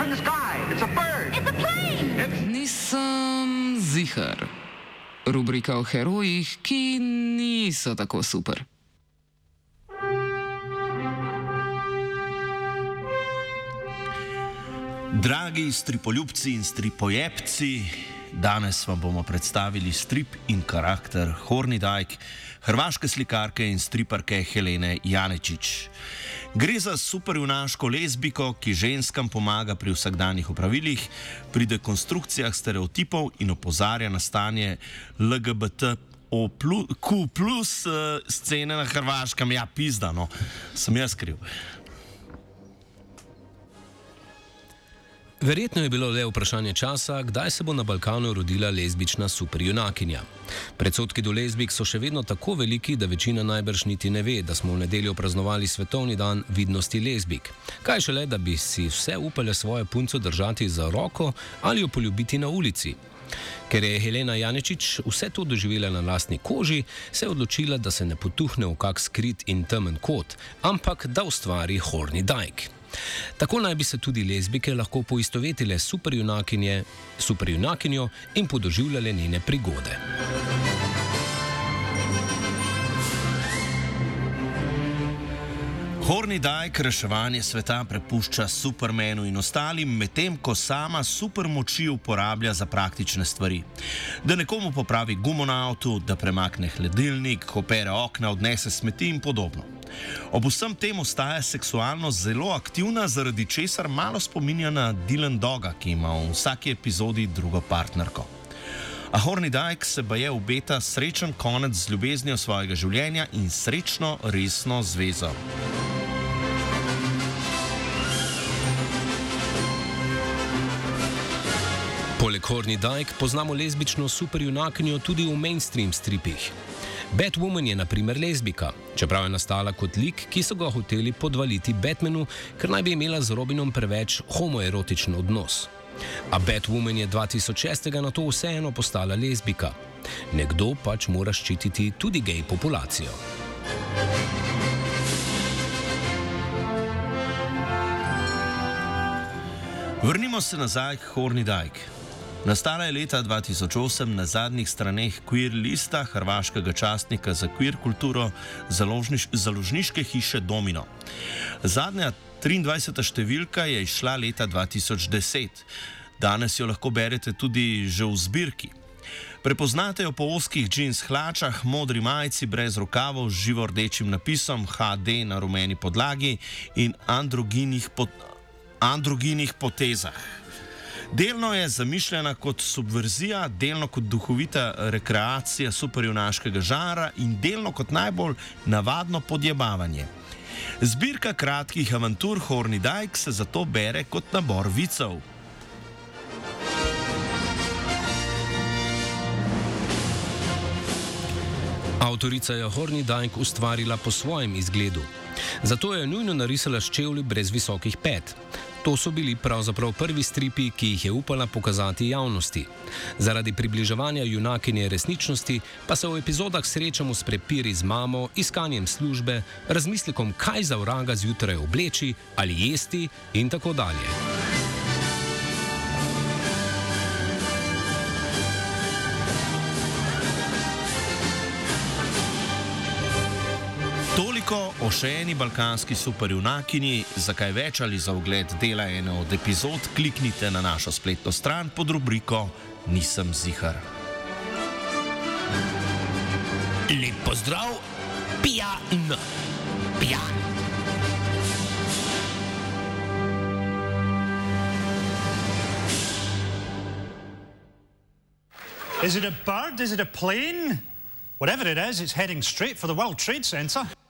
in the sky. It's a bird. It's a plane. Nisem zihar. Rubrika o herojih, ki niso tako super. Dragi stripoljubci in stripojebci, danes vam bomo predstavili strip in karakter Horni Dike, hrvaške slikarke in striparke Helene Janečić. Gre za superjunaško lezbiko, ki ženskam pomaga pri vsakdanjih opravilih, pri dekonstrukcijah stereotipov in opozarja na stanje LGBTQ+ scene na Hrvaškem. Ja, pizda, no, sem jaz kriv. Verjetno je bilo le vprašanje časa, kdaj se bo na Balkanu rodila lezbična superjunakinja. Predsodki do lezbik so še vedno tako veliki, da večina najbrž niti ne ve, da smo v nedeljo praznovali svetovni dan vidnosti lezbik. Kaj šele, da bi si vse upale svojo punco držati za roko ali jo poljubiti na ulici. Ker je Helena Janečić vse to doživela na lastni koži, se je odločila, da se ne potuhne v kak skrit in temen kot, ampak da ustvari Horni Dike. Tako naj bi se tudi lezbike lahko poistovetile superjunakinjo in podoživljale njene prigode. Horni Dike reševanje sveta prepušča Supermanu in ostalim, medtem ko sama supermoči uporablja za praktične stvari. Da nekomu popravi gumo na avtu, da premakne hladilnik, opere okna, odnese smeti in podobno. Ob vsem tem ostaja seksualno zelo aktivna, zaradi česar malo spominja na Dylan Doga, ki ima v vsaki epizodi drugo partnerko. A Horni Dike se baje obeta srečen konec z ljubeznijo svojega življenja in srečno resno zvezo. Poleg Horni Dike poznamo lezbično superjunakinjo tudi v mainstream stripih. Batwoman je na primer lezbika, čeprav je nastala kot lik, ki so ga hoteli podvaliti Batmanu, ker naj bi imela z Robinom preveč homoerotičen odnos. A Batwoman je 2006. na to vseeno postala lezbika. Nekdo pač mora ščititi tudi gej populacijo. Vrnimo se nazaj k Horni Dike. Nastala je leta 2008 na zadnjih straneh queer lista hrvaškega časnika za queer kulturo založniške hiše Domino. Zadnja 23. številka je izšla leta 2010. Danes jo lahko berete tudi že v zbirki. Prepoznate jo po ozkih džins hlačah, modri majici brez rokavov z živo rdečim napisom HD na rumeni podlagi in androginih potezah. Delno je zamišljena kot subverzija, delno kot duhovita rekreacija superjunaškega žanra in delno kot najbolj navadno podjebavanje. Zbirka kratkih avantur Horni Dike se zato bere kot nabor vicev. Avtorica je Horni Dike ustvarila po svojem izgledu. Zato je nujno narisala s čevlji brez visokih pet. To so bili pravzaprav prvi stripi, ki jih je upala pokazati javnosti. Zaradi približevanja junakinje resničnosti pa se v epizodah srečamo s prepiri z mamo, iskanjem službe, razmislekom, kaj za vraga zjutraj obleči ali jesti in tako dalje. Toliko o še eni balkanski superjunakinji. Za kaj več ali za ogled dela ene od epizod, kliknite na našo spletno stran pod rubriko Nisem zihar. Lep pozdrav, Pijan! Pijan! Is it a bird? Is it a plane? Whatever it is, it's heading straight for the World Trade Center.